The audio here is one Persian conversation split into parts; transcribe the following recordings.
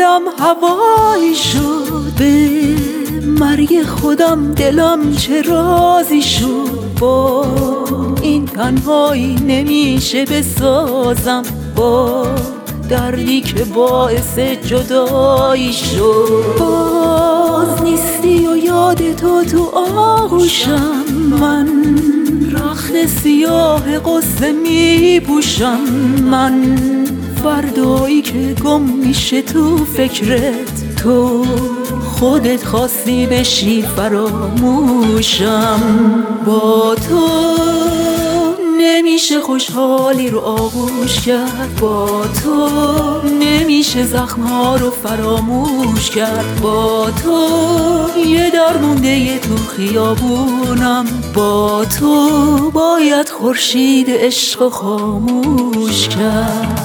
دلم هوایی شد، به مرگ خودم دلم چه رازی شد. با این تنهایی نمیشه بسازم، با دردی که باعث جدایی شد. باز نیستی و یاد تو آغوشم، من رخت سیاه قصه می پوشم. من فردایی که گم میشه تو فکرت، تو خودت خواستی بشی فراموشم. با تو نمیشه خوشحالی رو آغوش کرد، با تو نمیشه زخم‌ها رو فراموش کرد. با تو یه در مونده تو خیابونم، با تو باید خورشید عشق خاموش کرد.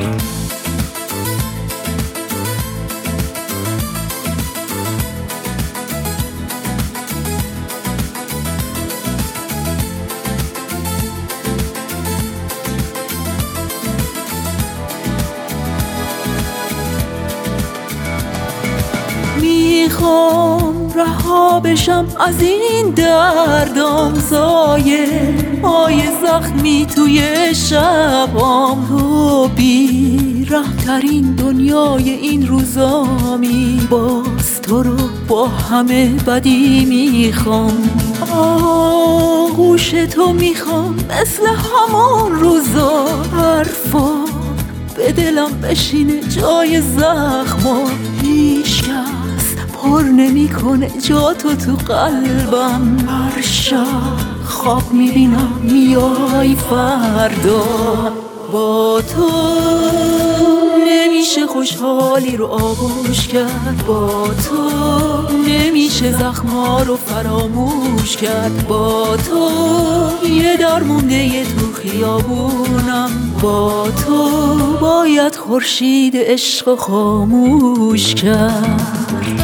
میخوام رها بشم از این دردام، سایه های زخمی توی شبام. تو بی رحم‌ترین دنیای این روزامی، باز تو رو با همه بدی میخوام. آغوش تو میخوام مثل همون روزا، حرفا به دلم بشینه جای زخما. هیچ کس پر نمیکنه جا تو قلبم، هر شب خواب میبینم میای فردا. با تو نمیشه خوشحالی رو آغوش کرد، با تو نمیشه زخم‌ها رو فراموش کرد. با تو یه در مونده تو خیابونم، با تو باید خورشید عشق خاموش کرد.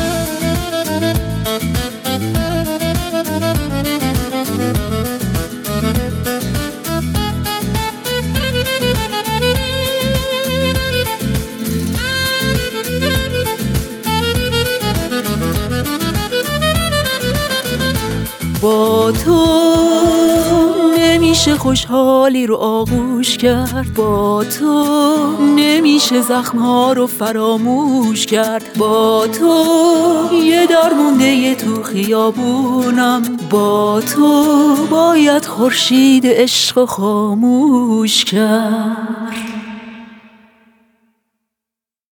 با تو نمیشه خوشحالی رو آغوش کرد، با تو نمیشه زخم‌ها رو فراموش کرد. با تو یه در مونده تو خیابونم، با تو باید خورشید عشق خاموش کرد.